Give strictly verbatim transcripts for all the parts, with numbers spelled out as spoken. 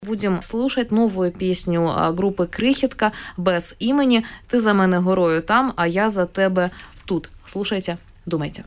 Будем слушать новую песню группы «Крихітка» без імені. «Ти за мене горою там, а я за тебе тут». Слушайте, думайте.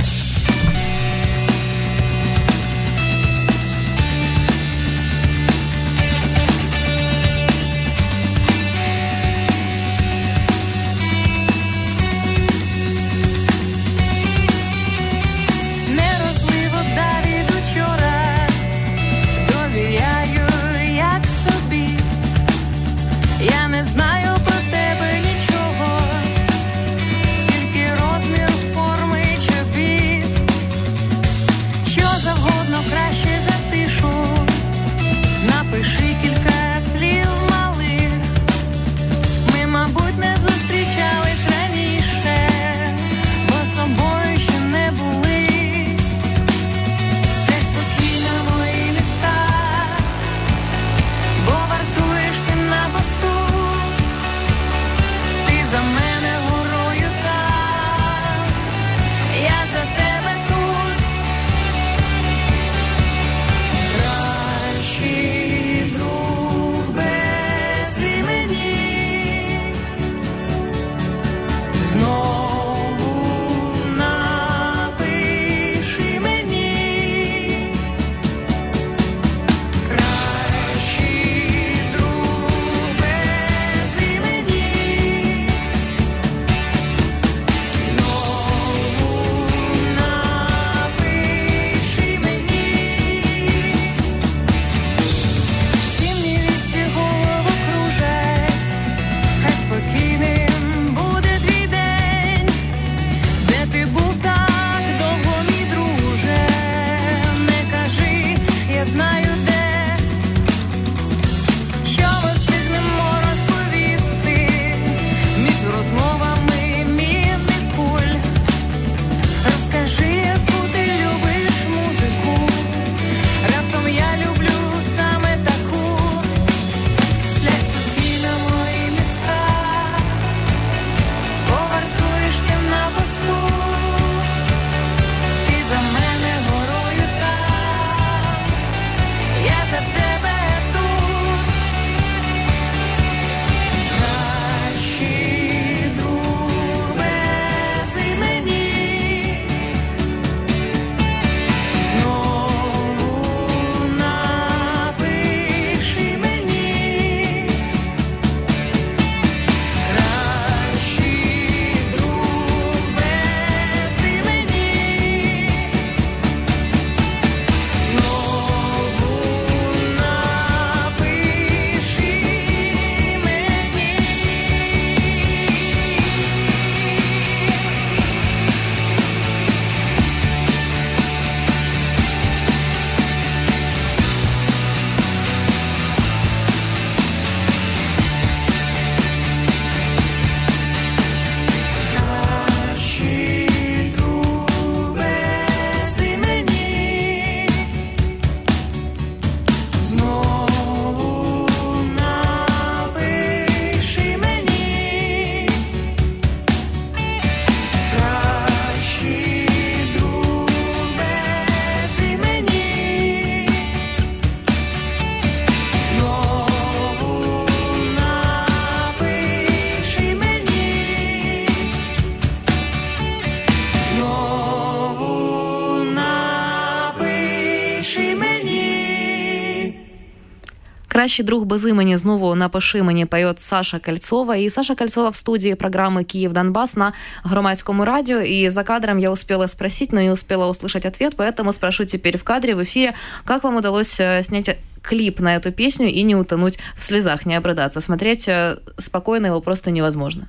«Кращий друг без імені» знову «Напиши мені» поет Саша Кольцова. И Саша Кольцова в студии программы «Киев-Донбасс» на Громадском радио. И за кадром я успела спросить, но не успела услышать ответ, поэтому спрошу теперь в кадре, в эфире, как вам удалось снять клип на эту песню и не утонуть в слезах, не обрыдаться? Смотреть спокойно его просто невозможно.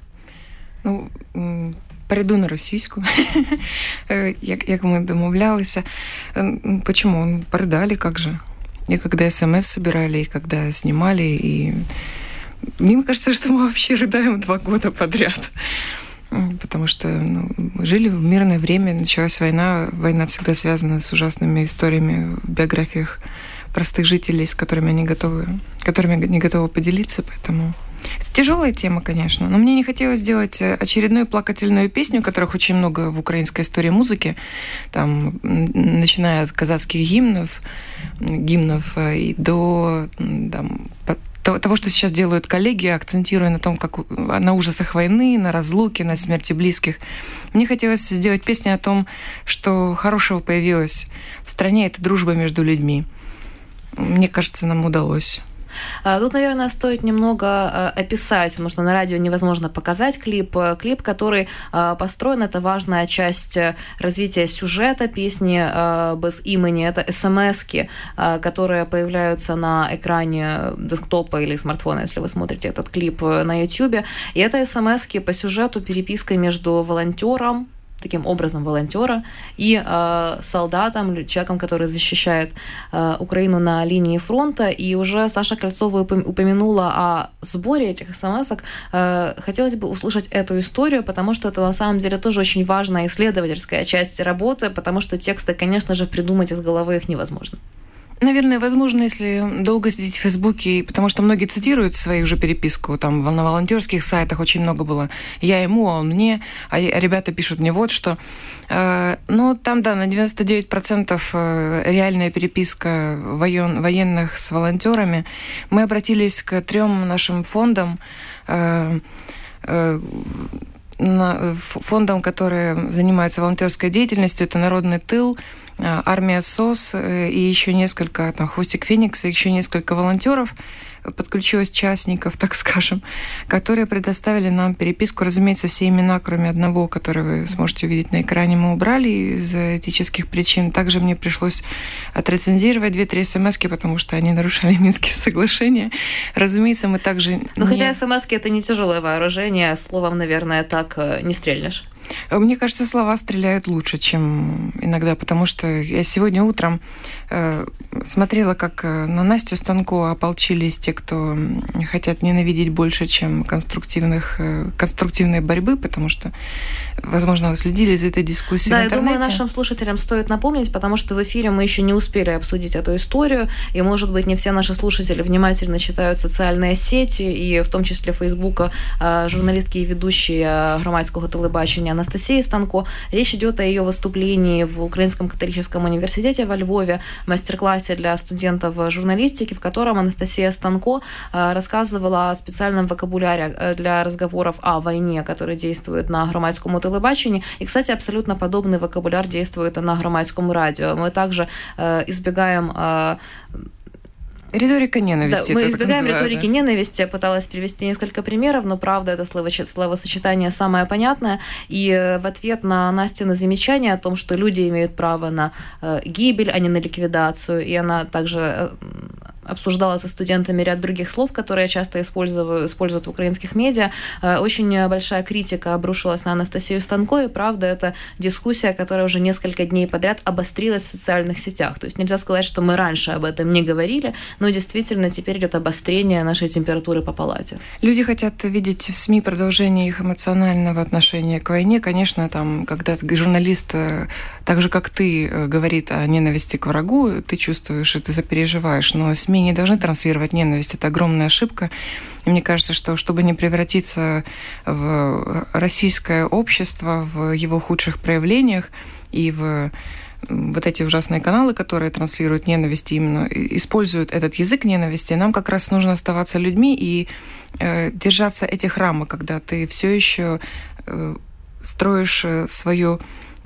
Ну, перейду на російську, як, як ми домовлялися. Почему? Передали, как же? И когда СМС собирали, и когда снимали, и мне кажется, что мы вообще рыдаем два года подряд. Потому что ну, мы жили в мирное время, началась война. Война всегда связана с ужасными историями в биографиях простых жителей, с которыми они готовы, которыми не готовы поделиться, поэтому Это тяжелая тема, конечно, но мне не хотелось сделать очередную плакательную песню, которых очень много в украинской истории музыки, там, начиная от казацких гимнов, гимнов и до там, того, что сейчас делают коллеги, акцентируя на том, как на ужасах войны, на разлуке, на смерти близких. Мне хотелось сделать песню о том, что хорошего появилось в стране, это дружба между людьми. Мне кажется, нам удалось. Тут, наверное, стоит немного описать, потому что на радио невозможно показать клип. Клип, который построен, это важная часть развития сюжета песни «Без имени». Это эс-эм-эски, которые появляются на экране десктопа или смартфона, если вы смотрите этот клип на YouTube. И это эс-эм-эски по сюжету, переписка между волонтером, таким образом волонтера и э, солдатом, человеком, который защищает э, Украину на линии фронта. И уже Саша Кольцова упомянула о сборе этих эс-эм-эсок. Э, хотелось бы услышать эту историю, потому что это на самом деле тоже очень важная исследовательская часть работы, потому что тексты, конечно же, придумать из головы их невозможно. Наверное, возможно, если долго сидеть в Фейсбуке, потому что многие цитируют свою уже переписку, там на волонтерских сайтах очень много было «я ему, а он мне», а ребята пишут мне вот что. Но там, да, на девяносто девять процентов реальная переписка воен, военных с волонтерами. Мы обратились к трем нашим фондам, фондам, которые занимаются волонтерской деятельностью. Это «Народный тыл», Армия СОС и еще несколько, там, Хвостик Феникса, еще несколько волонтеров подключилось, частников, так скажем, которые предоставили нам переписку. Разумеется, все имена, кроме одного, который вы сможете увидеть на экране, мы убрали из этических причин. Также мне пришлось отрецензировать две-три смски, потому что они нарушали Минские соглашения. Разумеется, мы также... Ну, не... хотя смски — это не тяжелое вооружение, словом, наверное, так не стрельнешь. Мне кажется, слова стреляют лучше, чем иногда, потому что я сегодня утром э, смотрела, как на Настю Станко ополчились те, кто хотят ненавидеть больше, чем конструктивных, э, конструктивной борьбы, потому что, возможно, вы следили за этой дискуссией да, в интернете. Да, я думаю, нашим слушателям стоит напомнить, потому что в эфире мы еще не успели обсудить эту историю, и, может быть, не все наши слушатели внимательно читают социальные сети, и в том числе Фейсбука, э, журналистки и ведущие громадского телебачения Анастасии Станко. Речь идет о ее выступлении в Украинском католическом университете во Львове, мастер-классе для студентов журналистики, в котором Анастасия Станко рассказывала о специальном вокабуляре для разговоров о войне, который действует на громадскому телебачении. И, кстати, абсолютно подобный вокабуляр действует на громадском радио. Мы также риторика Риторика ненависти. Да, мы избегаем риторики ненависти. Я пыталась привести несколько примеров, но, правда, это словосочетание самое понятное. И в ответ на Настины замечание о том, что люди имеют право на гибель, а не на ликвидацию, и она также обсуждала со студентами ряд других слов, которые часто используют, используют в украинских медиа. Очень большая критика обрушилась на Анастасию Станко, и, правда, это дискуссия, которая уже несколько дней подряд обострилась в социальных сетях. То есть нельзя сказать, что мы раньше об этом не говорили, но действительно теперь идет обострение нашей температуры по палате. Люди хотят видеть в СМИ продолжение их эмоционального отношения к войне. Конечно, там, когда журналист, так же, как ты, говорит о ненависти к врагу, ты чувствуешь и ты запереживаешь, но СМИ не должны транслировать ненависть. Это огромная ошибка. И мне кажется, что чтобы не превратиться в российское общество, в его худших проявлениях и в вот эти ужасные каналы, которые транслируют ненависть, именно используют этот язык ненависти, нам как раз нужно оставаться людьми и э, держаться этих рамок, когда ты все еще э, строишь свою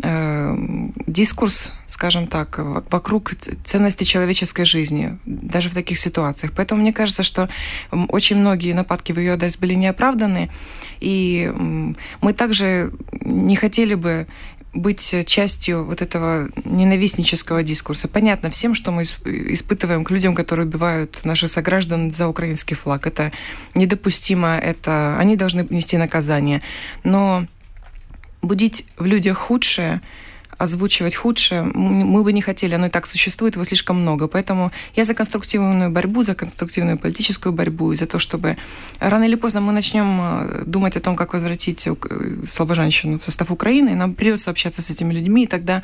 дискурс, скажем так, вокруг ценности человеческой жизни, даже в таких ситуациях. Поэтому мне кажется, что очень многие нападки в ее адрес были неоправданы, и мы также не хотели бы быть частью вот этого ненавистнического дискурса. Понятно всем, что мы испытываем к людям, которые убивают наших сограждан за украинский флаг. Это недопустимо, это они должны нести наказание. Но будить в людях худшее, озвучивать худшее, мы бы не хотели, оно и так существует, его слишком много. Поэтому я за конструктивную борьбу, за конструктивную политическую борьбу, и за то, чтобы рано или поздно мы начнем думать о том, как возвратить слабожанщину в состав Украины, и нам придется общаться с этими людьми, и тогда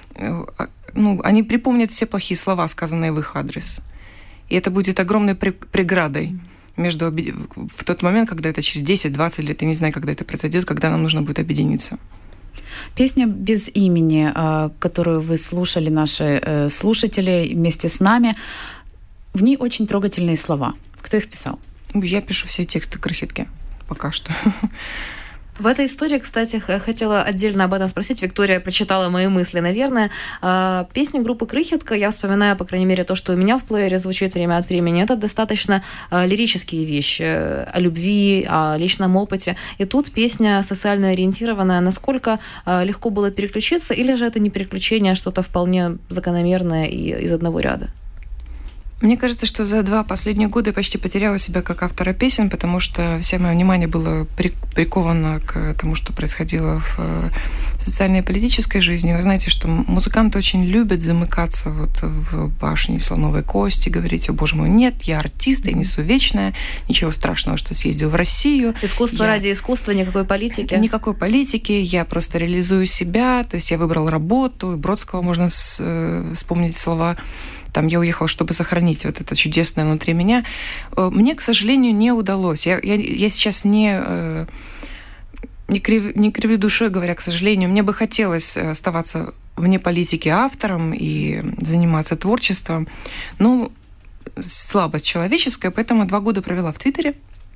ну, они припомнят все плохие слова, сказанные в их адрес. И это будет огромной преградой между, в тот момент, когда это через десять-двадцать лет, я не знаю, когда это произойдет, когда нам нужно будет объединиться. Песня «Без имени», которую вы слушали, наши слушатели, вместе с нами, в ней очень трогательные слова. Кто их писал? Я пишу все тексты «Крыхітки» пока что. В этой истории, кстати, хотела отдельно об этом спросить. Виктория прочитала мои мысли, наверное. Песни группы «Крыхітка», я вспоминаю, по крайней мере, то, что у меня в плеере звучит время от времени, это достаточно лирические вещи о любви, о личном опыте. И тут песня социально ориентированная. Насколько легко было переключиться, или же это не переключение, а что-то вполне закономерное и из одного ряда? Мне кажется, что за два последних года я почти потеряла себя как автора песен, потому что все мое внимание было приковано к тому, что происходило в социальной и политической жизни. Вы знаете, что музыканты очень любят замыкаться вот в башне слоновой кости, говорить: «О, боже мой, нет, я артист, я несу вечное, ничего страшного, что съездил в Россию». Искусство я... ради искусства, никакой политики. Никакой политики, я просто реализую себя, то есть я выбрал работу, и Бродского можно вспомнить слова. Там я уехала, чтобы сохранить вот это чудесное внутри меня. Мне, к сожалению, не удалось. Я, я, я сейчас не, не, крив, не кривлю душой, говоря, к сожалению. Мне бы хотелось оставаться вне политики автором и заниматься творчеством. Но слабость человеческая, поэтому два года провела в Твиттере.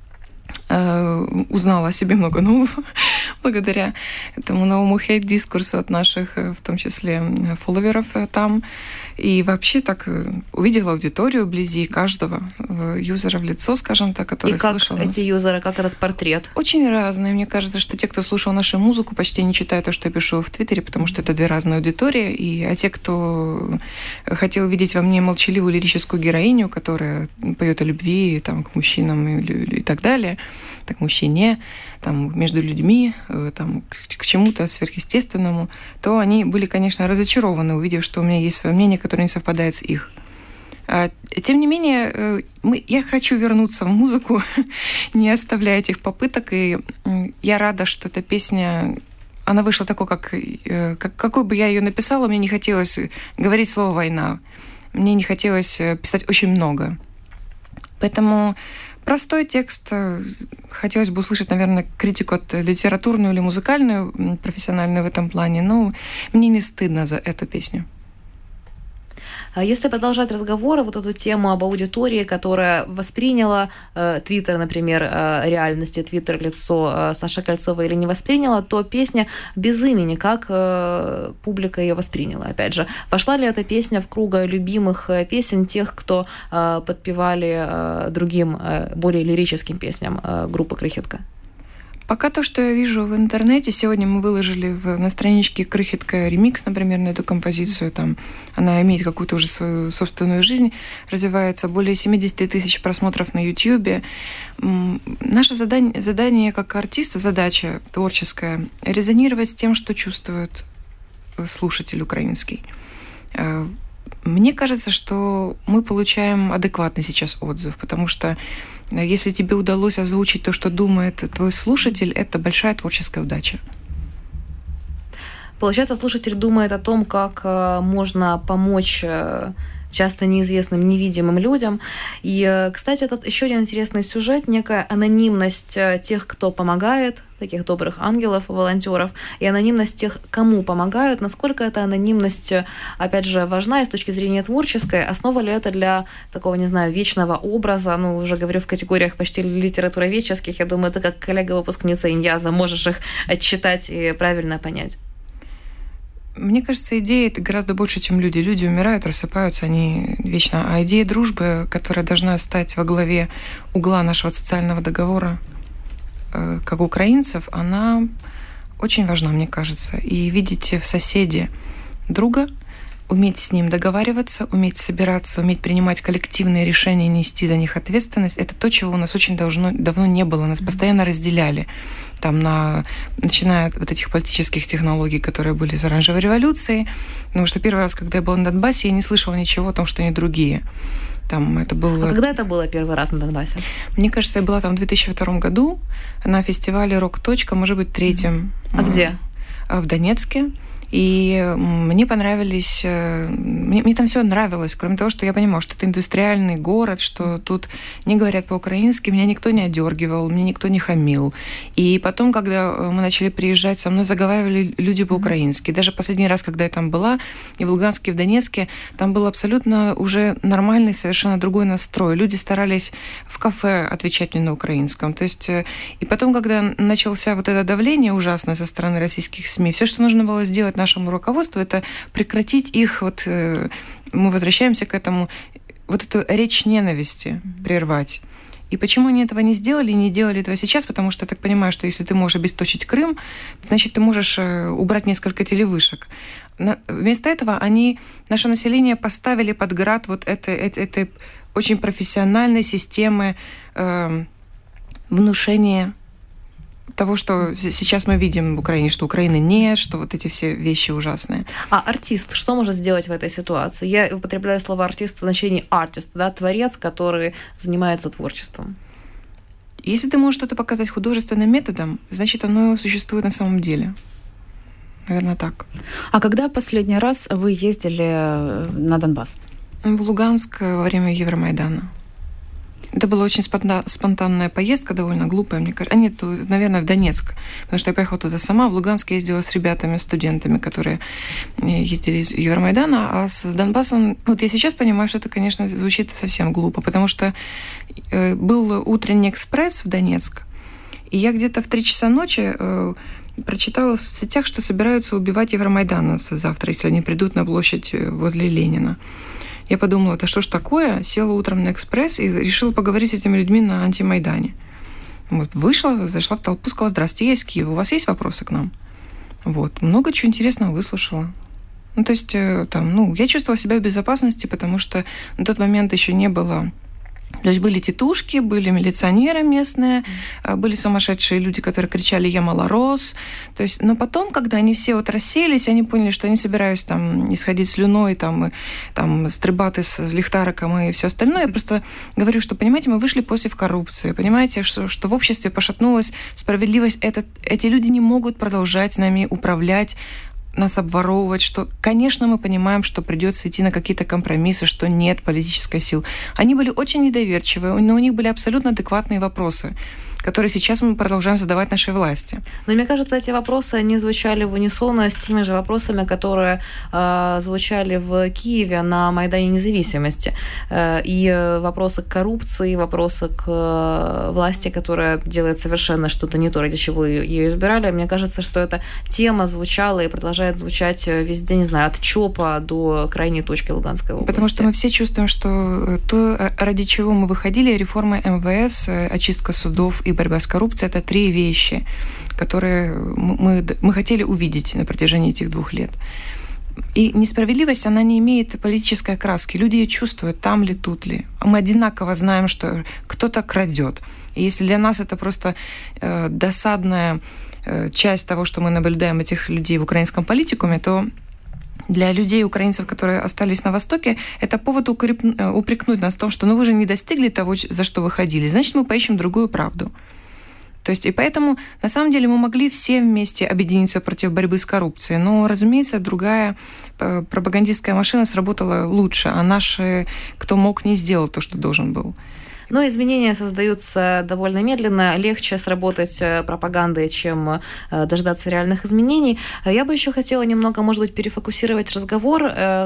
Узнала о себе много нового благодаря этому новому хейт-дискурсу от наших, в том числе, фолловеров там. И вообще так увидела аудиторию вблизи каждого юзера в лицо, скажем так, который и как слышал эти нас. юзеры, как этот портрет? Очень разные. Мне кажется, что те, кто слушал нашу музыку, почти не читают то, что я пишу в Твиттере, потому что это две разные аудитории. И, а те, кто хотел видеть во мне молчаливую лирическую героиню, которая поет о любви там, к мужчинам и, и так далее, так мужчине, там, между людьми, там, к, к чему-то сверхъестественному, то они были, конечно, разочарованы, увидев, что у меня есть свое мнение, которое не совпадает с их. Тем не менее, мы, я хочу вернуться в музыку, не оставляя этих попыток, и я рада, что эта песня, она вышла такой, как, как какой бы я ее написала, мне не хотелось говорить слово «война», мне не хотелось писать очень много. Поэтому простой текст. Хотелось бы услышать, наверное, критику от литературную или музыкальную, профессиональную в этом плане, но мне не стыдно за эту песню. Если продолжать разговор, вот эту тему об аудитории, которая восприняла Твиттер, э, например, э, реальности, Твиттер, лицо э, Саши Кольцовой или не восприняла, то песня «Без имени», как э, публика ее восприняла, опять же. Вошла ли эта песня в круг любимых песен тех, кто э, подпевали э, другим, э, более лирическим песням э, группы «Крыхітка»? Пока то, что я вижу в интернете, сегодня мы выложили в, на страничке «Крыхітка» ремикс, например, на эту композицию. Там она имеет какую-то уже свою собственную жизнь, развивается, более семьдесят тысяч просмотров на YouTube. Наше задание, задание как артиста, задача творческая, резонировать с тем, что чувствует слушатель украинский. Мне кажется, что мы получаем адекватный сейчас отзыв, потому что если тебе удалось озвучить то, что думает твой слушатель, это большая творческая удача. Получается, слушатель думает о том, как можно помочь часто неизвестным, невидимым людям. И, кстати, это еще один интересный сюжет, некая анонимность тех, кто помогает, таких добрых ангелов, волонтеров, и анонимность тех, кому помогают. Насколько эта анонимность, опять же, важна и с точки зрения творческой? Основа ли это для такого, не знаю, вечного образа? Ну, уже говорю в категориях почти литературоведческих. Я думаю, ты как коллега-выпускница Иньяза можешь их отчитать и правильно понять. Мне кажется, идея — это гораздо больше, чем люди. Люди умирают, рассыпаются, они вечно. А идея дружбы, которая должна стать во главе угла нашего социального договора, как украинцев, она очень важна, мне кажется. И видеть в соседе друга, уметь с ним договариваться, уметь собираться, уметь принимать коллективные решения, нести за них ответственность — это то, чего у нас очень должно, давно не было. Нас постоянно разделяли. Там на, начиная от вот этих политических технологий, которые были с оранжевой революцией. Потому что первый раз, когда я была на Донбассе, я не слышала ничего о том, что они другие. Там это было... А когда это было первый раз на Донбассе? Мне кажется, я была там в две тысячи втором году на фестивале «Рок. Точка», может быть, третьем. А где? В Донецке. И мне понравились... Мне, мне там все нравилось, кроме того, что я понимала, что это индустриальный город, что тут не говорят по-украински, меня никто не одергивал, мне никто не хамил. И потом, когда мы начали приезжать, со мной заговаривали люди по-украински. Даже последний раз, когда я там была, и в Луганске, и в Донецке, там был абсолютно уже нормальный, совершенно другой настрой. Люди старались в кафе отвечать мне на украинском. То есть... И потом, когда начался вот это давление ужасное со стороны российских СМИ, все, что нужно было сделать нашему руководству, это прекратить их, вот мы возвращаемся к этому, вот эту речь ненависти прервать. И почему они этого не сделали и не делали этого сейчас? Потому что я так понимаю, что если ты можешь обесточить Крым, значит, ты можешь убрать несколько телевышек. Вместо этого они, наше население поставили под град вот этой, этой, этой очень профессиональной системы э, внушения того, что сейчас мы видим в Украине, что Украины нет, что вот эти все вещи ужасные. А артист что может сделать в этой ситуации? Я употребляю слово артист в значении артист, да, творец, который занимается творчеством. Если ты можешь что-то показать художественным методом, значит, оно существует на самом деле. Наверное, так. А когда последний раз вы ездили на Донбасс? В Луганск во время Евромайдана. Это была очень спонтанная поездка, довольно глупая, мне кажется. А нет, наверное, в Донецк, потому что я поехала туда сама. В Луганск я ездила с ребятами, студентами, которые ездили из Евромайдана. А с Донбассом, вот я сейчас понимаю, что это, конечно, звучит совсем глупо, потому что был утренний экспресс в Донецк, и я где-то в три часа ночи прочитала в соцсетях, что собираются убивать евромайдановцев завтра, если они придут на площадь возле Ленина. Я подумала, да что ж такое? Села утром на экспресс и решила поговорить с этими людьми на антимайдане. Вот, вышла, зашла в толпу, сказала: здравствуйте, я из Киева, у вас есть вопросы к нам? Вот, много чего интересного выслушала. Ну, то есть, там, ну, я чувствовала себя в безопасности, потому что на тот момент еще не было... То есть были тетушки, были милиционеры местные, были сумасшедшие люди, которые кричали «Я малорос». То есть, но потом, когда они все вот расселись, они поняли, что они собираются там исходить слюной, там, там стрибаты с лихтариком и все остальное. Я просто говорю, что, понимаете, мы вышли против коррупции, понимаете, что, что в обществе пошатнулась справедливость. Этот, эти люди не могут продолжать нами управлять, нас обворовывать, что, конечно, мы понимаем, что придется идти на какие-то компромиссы, что нет политической силы. Они были очень недоверчивые, но у них были абсолютно адекватные вопросы, которые сейчас мы продолжаем задавать нашей власти. Но мне кажется, эти вопросы, они звучали в унисон с теми же вопросами, которые э, звучали в Киеве на Майдане Независимости. Э, и вопросы к коррупции, вопросы к э, власти, которая делает совершенно что-то не то, ради чего ее избирали. Мне кажется, что эта тема звучала и продолжает звучать везде, не знаю, от ЧОПа до крайней точки Луганской области. Потому что мы все чувствуем, что то, ради чего мы выходили, реформа эм вэ эс, очистка судов и борьба с коррупцией – это три вещи, которые мы, мы хотели увидеть на протяжении этих двух лет. И несправедливость, она не имеет политической окраски. Люди ее чувствуют, там ли, тут ли. Мы одинаково знаем, что кто-то крадет. И если для нас это просто э, досадная э, часть того, что мы наблюдаем этих людей в украинском политикуме, то для людей, украинцев, которые остались на Востоке, это повод упрекнуть нас в том, что ну вы же не достигли того, за что выходили, значит, мы поищем другую правду. То есть, и поэтому, на самом деле, мы могли все вместе объединиться против борьбы с коррупцией, но, разумеется, другая пропагандистская машина сработала лучше, а наши, кто мог, не сделал то, что должен был. Но изменения создаются довольно медленно. Легче сработать пропагандой, чем дождаться реальных изменений. Я бы еще хотела немного, может быть, перефокусировать разговор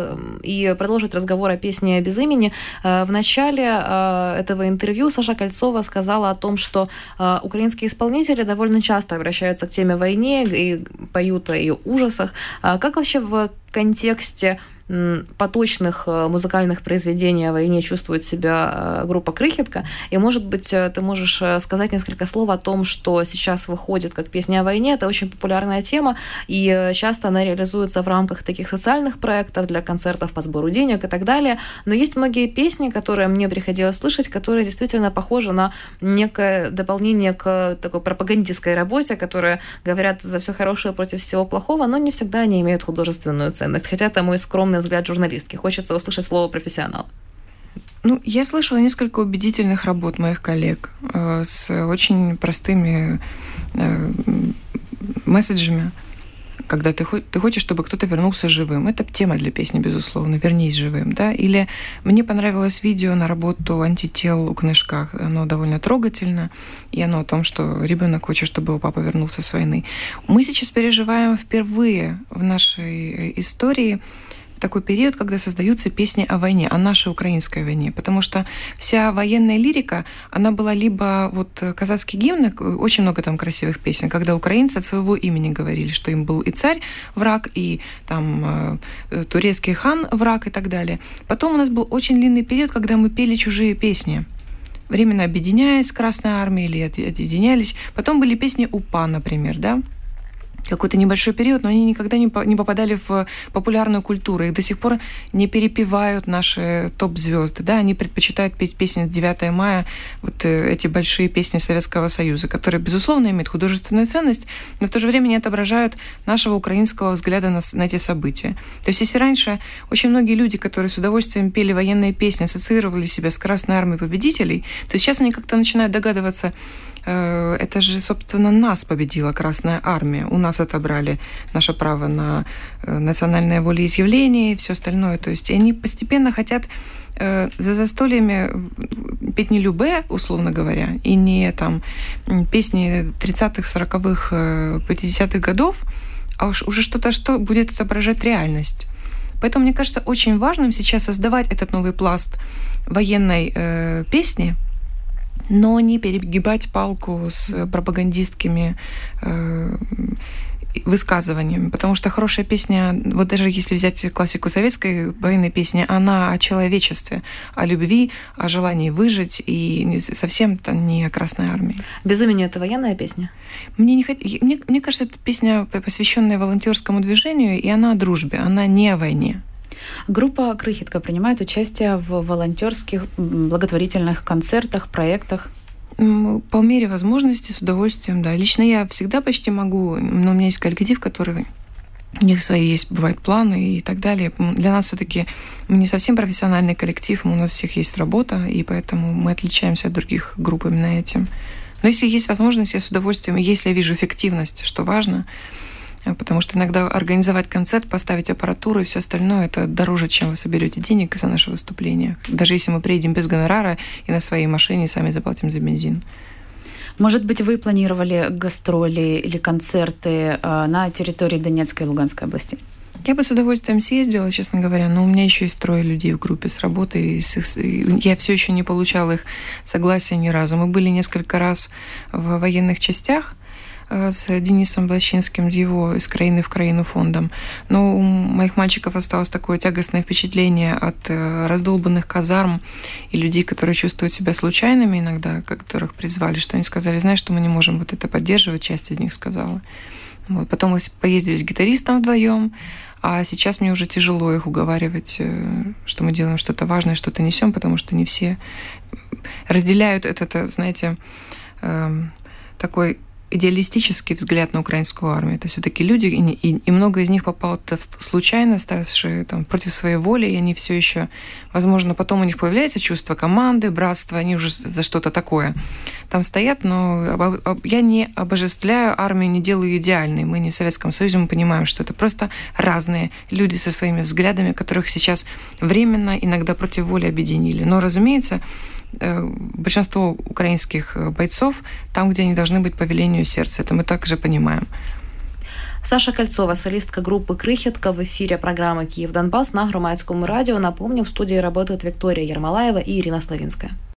и продолжить разговор о песне «Без имени». В начале этого интервью Саша Кольцова сказала о том, что украинские исполнители довольно часто обращаются к теме войны и поют о ее ужасах. Как вообще в контексте поточных музыкальных произведений о войне чувствует себя группа «Крыхітка»? И, может быть, ты можешь сказать несколько слов о том, что сейчас выходит как песня о войне. Это очень популярная тема, и часто она реализуется в рамках таких социальных проектов для концертов по сбору денег и так далее. Но есть многие песни, которые мне приходилось слышать, которые действительно похожи на некое дополнение к такой пропагандистской работе, которые говорят за все хорошее против всего плохого, но не всегда они имеют художественную ценность. Хотя это мой скромный взгляд журналистки. Хочется услышать слово «профессионал». Ну, я слышала несколько убедительных работ моих коллег э, с очень простыми э, месседжами. когда ты, ты хочешь, чтобы кто-то вернулся живым. Это тема для песни, безусловно, «Вернись живым». Да? Или мне понравилось видео на работу «Антител» у Книжках. Оно довольно трогательно, и оно о том, что ребенок хочет, чтобы его папа вернулся с войны. Мы сейчас переживаем впервые в нашей истории такой период, когда создаются песни о войне, о нашей украинской войне, потому что вся военная лирика, она была либо вот казацкий гимн, очень много там красивых песен, когда украинцы от своего имени говорили, что им был и царь враг, и там э, турецкий хан враг и так далее. Потом у нас был очень длинный период, когда мы пели чужие песни, временно объединяясь с Красной Армией или отъединялись. Потом были песни УПА, например, да, какой-то небольшой период, но они никогда не попадали в популярную культуру. Их до сих пор не перепевают наши топ-звезды. Да? Они предпочитают петь песни девятого мая, вот эти большие песни Советского Союза, которые, безусловно, имеют художественную ценность, но в то же время не отображают нашего украинского взгляда на, на эти события. То есть если раньше очень многие люди, которые с удовольствием пели военные песни, ассоциировали себя с Красной Армией победителей, то сейчас они как-то начинают догадываться, это же, собственно, нас победила Красная Армия. У нас отобрали наше право на национальное волеизъявление и все остальное. То есть они постепенно хотят за застольями петь не любе, условно говоря, и не там песни тридцатых, сороковых, пятидесятых годов, а уж уже что-то, что будет отображать реальность. Поэтому, мне кажется, очень важным сейчас создавать этот новый пласт военной э, песни, но не перегибать палку с пропагандистскими э, высказываниями, потому что хорошая песня, вот даже если взять классику советской военной песни, она о человечестве, о любви, о желании выжить, и совсем не о Красной Армии. «Без имени» — это военная песня? Мне, не, мне, мне кажется, это песня, посвященная волонтерскому движению, и она о дружбе, она не о войне. Группа «Крыхітка» принимает участие в волонтерских благотворительных концертах, проектах? По мере возможности, с удовольствием, да. Лично я всегда почти могу, но у меня есть коллектив, который... У них свои есть, бывают, планы и так далее. Для нас все-таки мы не совсем профессиональный коллектив, у нас всех есть работа, и поэтому мы отличаемся от других групп именно этим. Но если есть возможность, я с удовольствием, если я вижу эффективность, что важно, потому что иногда организовать концерт, поставить аппаратуру и все остальное, это дороже, чем вы соберете денег за наше выступление. Даже если мы приедем без гонорара и на своей машине сами заплатим за бензин. Может быть, вы планировали гастроли или концерты на территории Донецкой и Луганской области? Я бы с удовольствием съездила, честно говоря, но у меня еще есть трое людей в группе с работы, и с их, я все еще не получала их согласия ни разу. Мы были несколько раз в военных частях с Денисом Блащинским, его «Из краины в краину» фондом. Но у моих мальчиков осталось такое тягостное впечатление от раздолбанных казарм и людей, которые чувствуют себя случайными иногда, которых призвали, что они сказали, знаешь, что мы не можем вот это поддерживать, часть из них сказала. Вот. Потом мы поездили с гитаристом вдвоем, а сейчас мне уже тяжело их уговаривать, что мы делаем что-то важное, что-то несем, потому что не все разделяют этот, знаете, такой идеалистический взгляд на украинскую армию. Это все-таки люди, и, и, и много из них попало случайно, ставшие там, против своей воли, и они все еще, возможно, потом у них появляется чувство команды, братства, они уже за что-то такое там стоят, но я не обожествляю армию, не делаю ее идеальной. Мы не в Советском Союзе, мы понимаем, что это просто разные люди со своими взглядами, которых сейчас временно, иногда против воли объединили. Но, разумеется, большинство украинских бойцов там, где они должны быть по велению сердца. Это мы также понимаем. Саша Кальцова, солистка группы «Крыхітка», в эфире программы «Киев Донбасс» на Громадському радио. Напомню, в студии работают Виктория Ермолаева и Ирина Славинская.